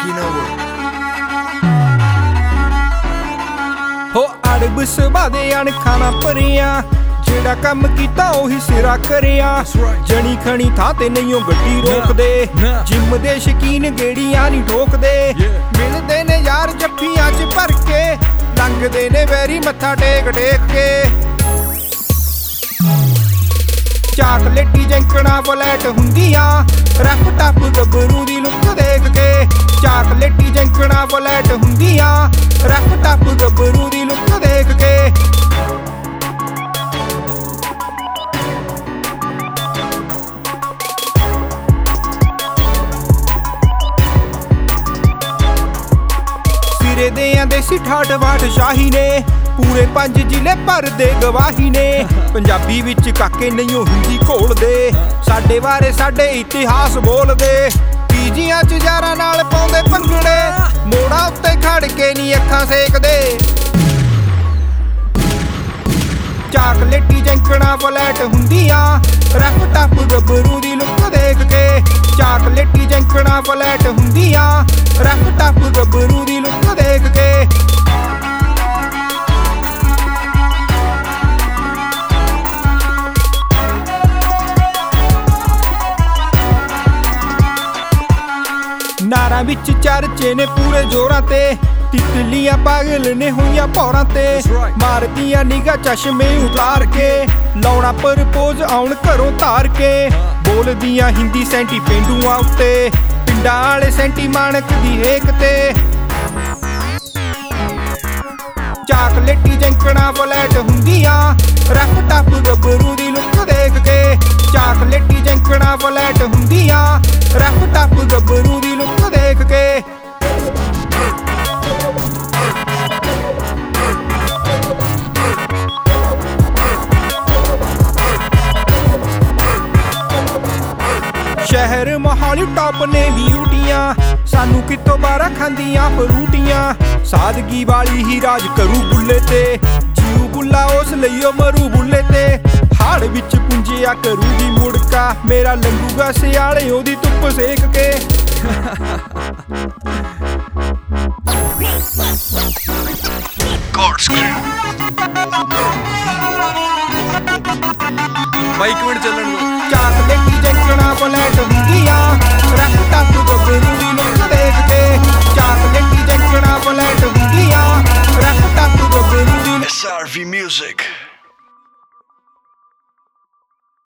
taking over. ਹੋ ਅੜਬ ਸੁਭਾ ਦੇ ਅਣਖਾਂ ਨਾ ਭਰਿਆ, ਜਿਹੜਾ ਕੰਮ ਕੀਤਾ ਉਹੀ ਸਿਰਾ ਕਰਿਆ। ਜਣੀ ਖਣੀ ਥਾਂ ਤੇ ਨਹੀਂ ਉਹ ਗੱਡੀ ਰੋਕਦੇ, ਜਿੰਮ ਦੇ ਸ਼ਕੀਨ ਗੇੜੀਆਂ ਨਹੀਂ ਠੋਕਦੇ। ਮਿਲਦੇ ਨੇ ਯਾਰ ਜੱਫੀਆਂ 'ਚ ਭਰ ਕੇ, ਲੰਘਦੇ ਨੇ ਵੈਰੀ ਮੱਥਾ ਟੇਕ ਟੇਕ ਕੇ। ਚਾਕਲੇਟੀ ਜੈਂਕਣਾ ਫਲੈਟ ਹੁੰਦੀਆਂ, ਰਫ ਟੱਪ ਗੱਭਰੂ ਦੀ ਲੁੱਕ ਦੇਖ ਕੇ। ਚਾਕਲੇਟੀ ਜੈਂਕਣਾ ਫਲੈਟ ਹੁੰਦੀਆਂ, ਰਫ ਟੱਪ ਗੱਭਰੂ ਦੀ ਲੁੱਕ ਦੇਖ ਕੇ। ਸਿਰੇ ਦੇ ਆਂਦੇ ਸੀ ਠਾਠ ਬਾਠ ਸ਼ਾਹੀ ਨੇ, ਪੂਰੇ 5 ਜ਼ਿਲ੍ਹੇ ਭਰਦੇ ਗਵਾਹੀ ਨੇ। ਪੰਜਾਬੀ ਵਿੱਚ ਕਾਕੇ ਨਹੀਂ ਉਹ ਹਿੰਦੀ ਘੋਲਦੇ, ਸਾਡੇ ਬਾਰੇ ਸਾਡੇ ਇਤਿਹਾਸ ਬੋਲਦੇ। ਪੀਜੀਆਂ 'ਚ ਯਾਰਾਂ ਨਾਲ ਪਾਉਂਦੇ ਭੰਗੜੇ, ਮੋੜਾਂ ਉੱਤੇ ਖੜ ਕੇ ਨਹੀਂ ਅੱਖਾਂ ਸੇਕਦੇ। ਚਾਕਲੇਟੀ ਜੈਂਕਣਾ ਫਲੈਟ ਹੁੰਦੀਆਂ, ਰਫ ਟੱਪ ਗੱਭਰੂ ਦੀ ਲੁੱਕ ਦੇਖ ਕੇ। ਚਾਕਲੇਟੀ ਜੈਂਕਣਾ ਫਲੈਟ ਹੁੰਦੀਆਂ, ਰਫ ਟੱਪ ਗੱਭਰੂ ਦੀ ਲੁੱਕ ਦੇਖ ਕੇ। ਨਾਰਾਂ ਵਿੱਚ ਚਰਚੇ ਨੇ ਪੂਰੇ ਜ਼ੋਰਾਂ ਤੇ, ਤਿਤਲੀਆਂ ਪਾਗਲ ਨੇ ਹੋਈਆਂ ਭੌਰਾਂ ਤੇ। ਮਾਰਦੀਆਂ ਨਿਗਾਹ ਚਸ਼ਮੇ ਉਤਾਰ ਕੇ, ਲਾਉਣਾ ਪ੍ਰਪੋਜ਼ ਆਉਣ ਘਰੋਂ ਧਾਰ ਕੇ। ਬੋਲਦੀਆਂ ਹਿੰਦੀ ਸੈਂਟੀ ਪੇਂਡੂਆਂ ਉੱਤੇ, ਪਿੰਡਾਂ ਵਾਲੇ ਸੈਂਟੀ ਮਾਣਕ ਦੀ ਹੇਕ ਤੇ। ਚਾਕਲੇਟੀ ਜੈਂਕਣਾ ਫਲੈਟ ਹੁੰਦੀਆਂ, ਰਫ ਟੱਪ ਗੱਭਰੂ ਦੀ ਲੁੱਕ ਦੇਖ ਕੇ। ਚਾਕਲੇਟੀ ਜੈਂਕਣਾ ਫਲੈਟ ਹੁੰਦੀਆਂ, ਰਫ ਟੱਪ ਗੱਭਰੂ ਦੀ ਲੁੱਕ ਦੇਖ ਕੇ। ਸ਼ਹਿਰ ਮੋਹਾਲੀ ਟੌਪ ਨੇ ਬਿਊਟੀਆਂ, ਸਾਨੂੰ ਕਿਤੋਂ ਬਾਰਾਂ ਖਾਂਦੀਆਂ ਫਰੂਟੀਆਂ। ਸਾਦਗੀ ਵਾਲੀ ਹੀ ਰਾਜ ਕਰੂ ਬੁੱਲੇ ਤੇ, ਜੀਉ ਬੁੱਲਾ ਉਸ ਲਈ ਉਹ ਮਰੂ ਬੁੱਲੇ ਤੇ। ਹਾੜ ਵਿੱਚ ਪੁੰਜਿਆ ਕਰੂਗੀ ਮੁੜਕਾ, ਮੇਰਾ ਲੰਗੂਗਾ ਸਿਆਲੇ ਉਹਦੀ ਧੁੱਪ ਸੇਕ ਕੇ। ਬਾਈ ਇੱਕ ਮਿੰਟ ਚੱਲਣ ਦੋ। ਚਾਕਲੇਟੀ ਜੈਂਕਣਾ ਫਲੈਟ ਹੁੰਦੀਆਂ, ਰਫ ਟੱਪ ਗੱਭਰੂ ਦੀ ਲੁੱਕ ਦੇਖ ਕੇ। ਚਾਕਲੇਟੀ ਜੈਂਕਣਾ ਫਲੈਟ ਹੁੰਦੀਆਂ, ਰਫ ਟੱਪ ਗੱਭਰੂ ਦੀ। SRV Music.